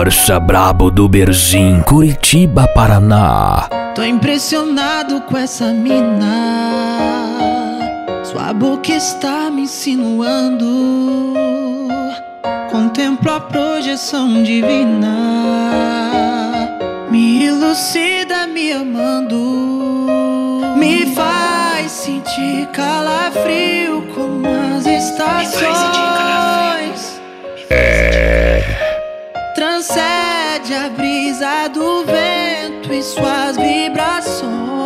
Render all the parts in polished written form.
Gorsa brabo do Berzim, Curitiba, Paraná. Tô impressionado com essa mina. Sua boca está me insinuando. Contemplo a projeção divina. Me elucida me amando. Me faz sentir calafrio como as estações. Transcende a brisa do vento e suas vibrações.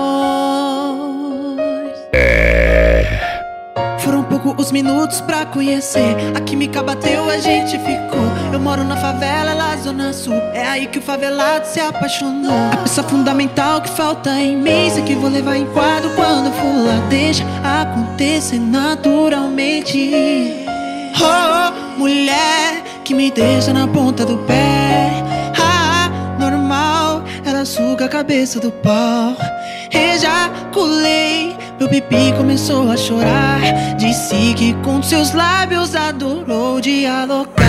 Foram poucos os minutos pra conhecer. A química bateu, a gente ficou. Eu moro na favela, ela zona sul. É aí que o favelado se apaixonou. A peça fundamental que falta em mim. Sei que vou levar em quadro quando for lá. Deixa acontecer naturalmente. Oh, mulher que me deixa na ponta do pé. Normal, ela suga a cabeça do pau. Ejaculei, meu pipi começou a chorar. Disse que com seus lábios adorou dialogar.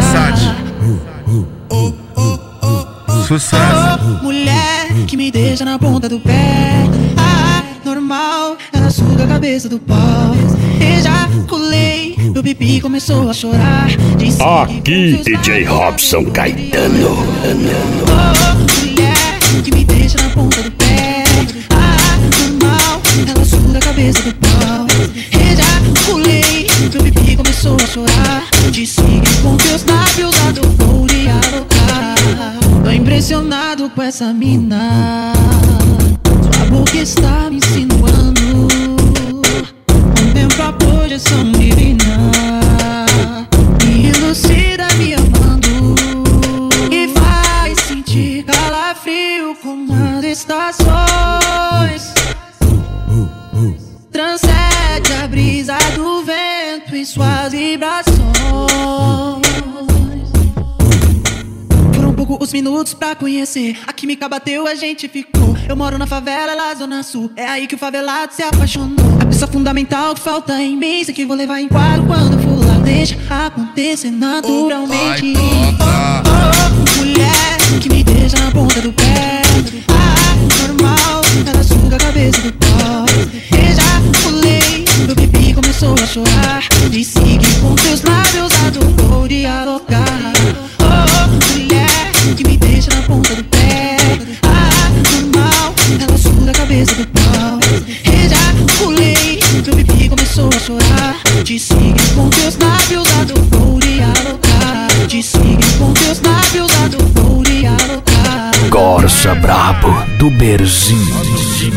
Sucesso. Mulher que me deixa na ponta do pé. Normal, ela suga a cabeça do pau. Ejaculei, meu pipi começou a chorar. Disse Aqui, DJ Robson Caetano. Mulher que me deixa na ponta do pé. Normal, ela suga a cabeça do pau. Ejaculei, meu pipi começou a chorar. Disse que com teus lábios adorou dialogar. Tô impressionado com essa mina. Sua boca está me insinuando. Contemplo a projeção divina. Me elucida me amando. E faz sentir calafrio como as estações. Transcende a brisa do vento e suas vibrações. Foram poucos os minutos pra conhecer. A química bateu, a gente ficou. Eu moro na favela, ela zona sul. É aí que o favelado se apaixonou. A peça fundamental que falta em mim. Sei que vou levar em quadro quando for lá. Deixa acontecer naturalmente. Mulher que me deixa na ponta do pé. Normal, ela suga a cabeça do pau. Ejaculei, meu pipi começou a chorar. Disse que com teus lábios adorou dialogar. Mulher que me deixa na ponta do pé. Normal, ela suga a cabeça do pau. Ejaculei, meu pipi começou a chorar. Disse que com teus lábios adorou dialogar. Disse que com teus lábios adorou dialogar. Gorsa brabo do Berzim.